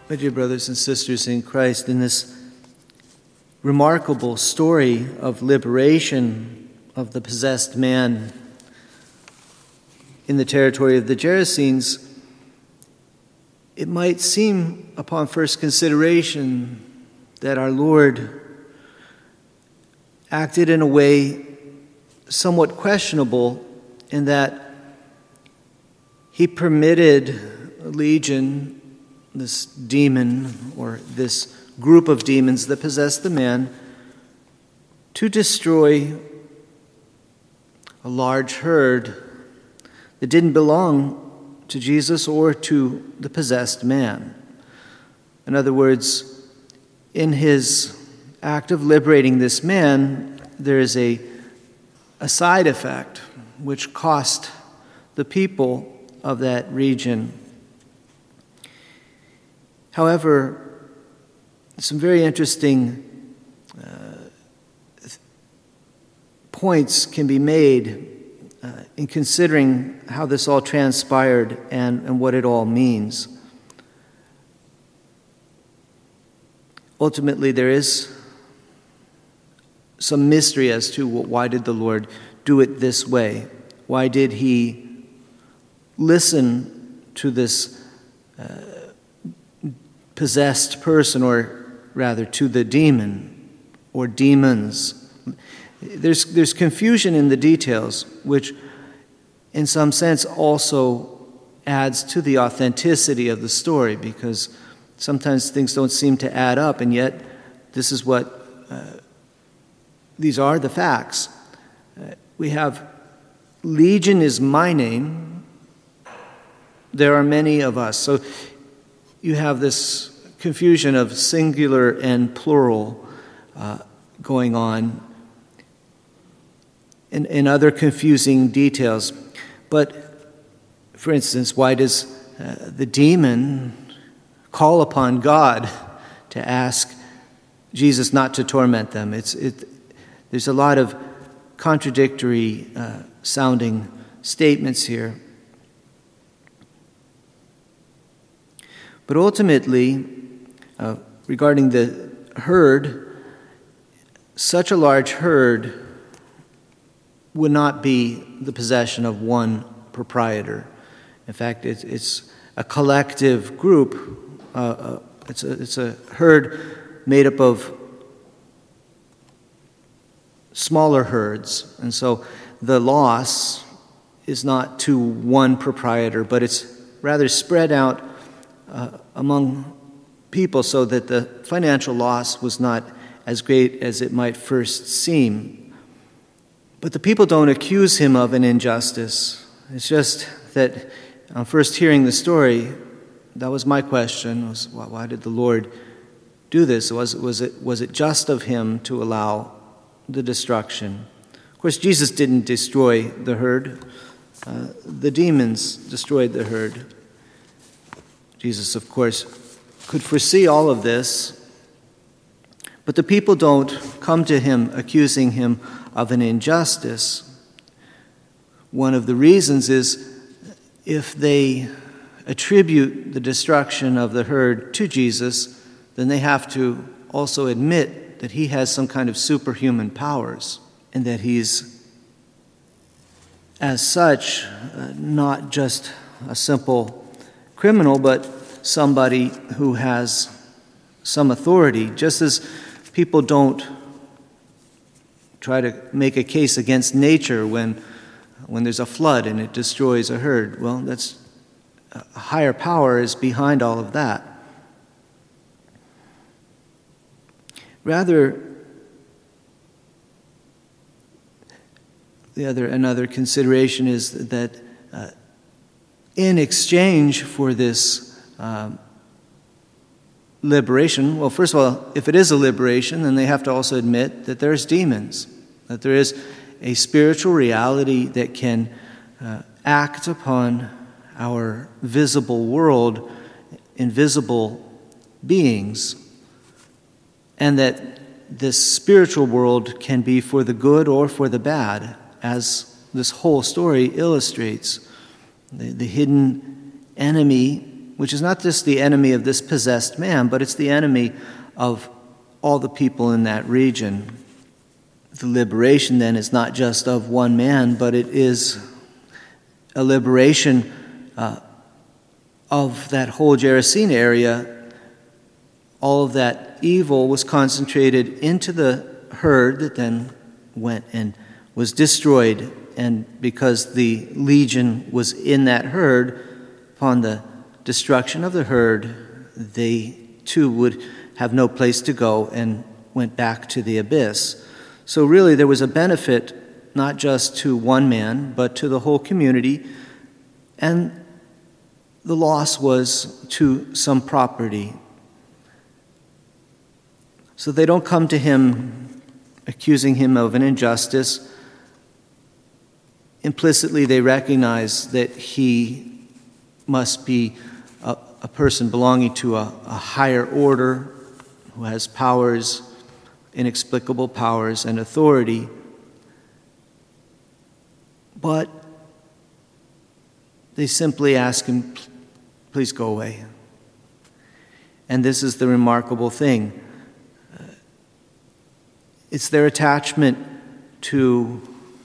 My dear brothers and sisters in Christ, in this remarkable story of liberation of the possessed man in the territory of the Gerasenes, it might seem upon first consideration that our Lord acted in a way somewhat questionable in that he permitted Legion, this demon or this group of demons that possessed the man, to destroy a large herd that didn't belong to Jesus or to the possessed man. In other words, in his act of liberating this man, there is a side effect which cost the people of that region. However, some very interesting points can be made in considering how this all transpired and what it all means. Ultimately, there is some mystery as to why did the Lord do it this way? Why did he listen to this possessed person, or rather to the demon or demons? There's confusion in the details, which in some sense also adds to the authenticity of the story, because sometimes things don't seem to add up, and yet this is what these are the facts. We have Legion is my name. There are many of us. So you have this confusion of singular and plural going on, and other confusing details. But, for instance, why does the demon call upon God to ask Jesus not to torment them? There's a lot of contradictory sounding statements here. But ultimately, regarding the herd, such a large herd would not be the possession of one proprietor. In fact, it's a collective group. It's a herd made up of smaller herds, and so the loss is not to one proprietor, but it's rather spread out among people, so that the financial loss was not as great as it might first seem. But the people don't accuse him of an injustice. It's just that on first hearing the story, that was my question, was why did the Lord do this? Was it just of him to allow the destruction? Of course, Jesus didn't destroy the herd. The demons destroyed the herd. Jesus, of course, could foresee all of this, but the people don't come to him accusing him of an injustice. One of the reasons is if they attribute the destruction of the herd to Jesus, then they have to also admit that he has some kind of superhuman powers, and that he's, as such, not just a simple criminal, but somebody who has some authority. Just as people don't try to make a case against nature when there's a flood and it destroys a herd. Well, that's a higher power is behind all of that. Rather, another consideration is that in exchange for this liberation, well, first of all, if it is a liberation, then they have to also admit that there's demons, that there is a spiritual reality that can act upon our visible world, invisible beings, and that this spiritual world can be for the good or for the bad, as this whole story illustrates. The hidden enemy which is not just the enemy of this possessed man, but it's the enemy of all the people in that region. The liberation then is not just of one man, but it is a liberation of that whole Gerasene area. All of that evil was concentrated into the herd that then went and was destroyed. And because the legion was in that herd, upon the destruction of the herd, they too would have no place to go and went back to the abyss. So really there was a benefit not just to one man, but to the whole community. And the loss was to some property. So they don't come to him accusing him of an injustice. Implicitly, they recognize that he must be a person belonging to a higher order who has powers, inexplicable powers and authority. But they simply ask him, please go away. And this is the remarkable thing. It's their attachment to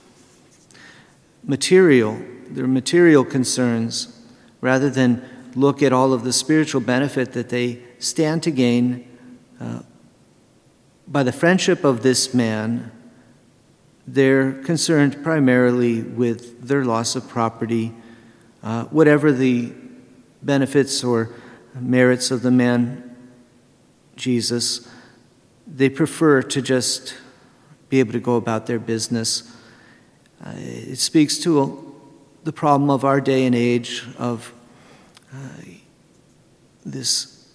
their material concerns, rather than look at all of the spiritual benefit that they stand to gain by the friendship of this man. They're concerned primarily with their loss of property, whatever the benefits or merits of the man, Jesus. They prefer to just be able to go about their business. It speaks to the problem of our day and age of this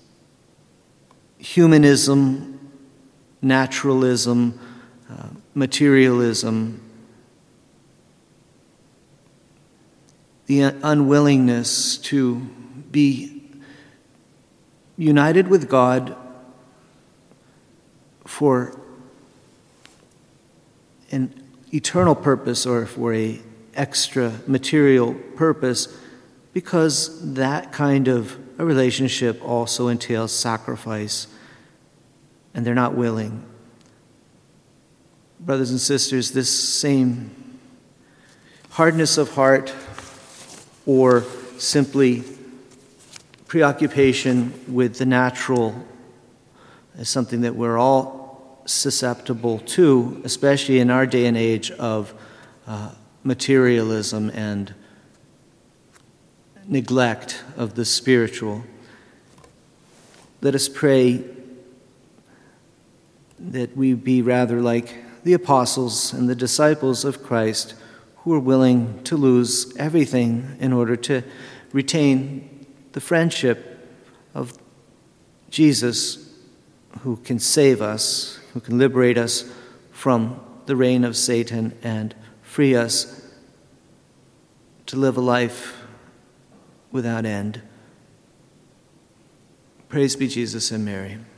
humanism, naturalism, materialism, the unwillingness to be united with God for an eternal purpose or for a extra material purpose, because that kind of a relationship also entails sacrifice, and they're not willing. Brothers and sisters, this same hardness of heart or simply preoccupation with the natural is something that we're all susceptible to, especially in our day and age of materialism and neglect of the spiritual. Let us pray that we be rather like the apostles and the disciples of Christ, who are willing to lose everything in order to retain the friendship of Jesus, who can save us, who can liberate us from the reign of Satan and free us to live a life without end. Praise be Jesus and Mary.